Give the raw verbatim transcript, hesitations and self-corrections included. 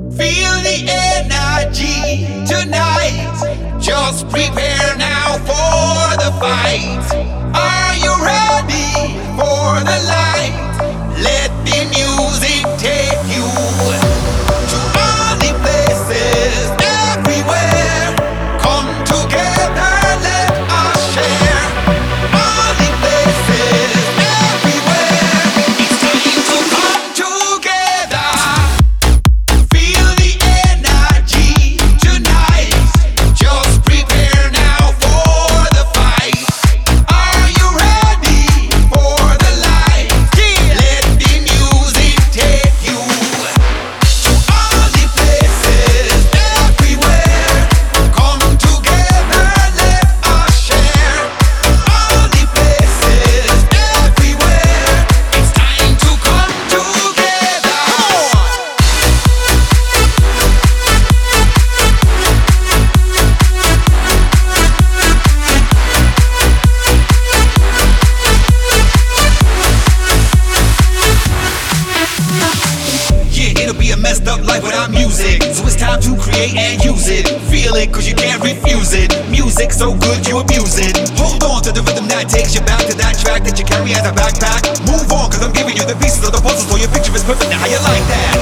Feel the energy tonight. Just prepare now for the fight. Are you ready for the light? Let the music take you to all the places, everywhere. Come together, let us share. All the places, everywhere. It's time to come together. Feel the energy tonight. Just prepare now for the fight. Are you ready for the light? Let the music take you to all the places, everywhere. Come together, let us share. All the places, everywhere. It's time to come together. Yeah, it'll be a messed up life without music. So it's time to create and use it. Feel it, cause you can't refuse it. Music so good you abuse it. Hold on to the rhythm that takes you back to that track that you carry as a backpack. Move on, cause I'm giving you the pieces of the puzzle, so your picture is perfect. Now how you like that?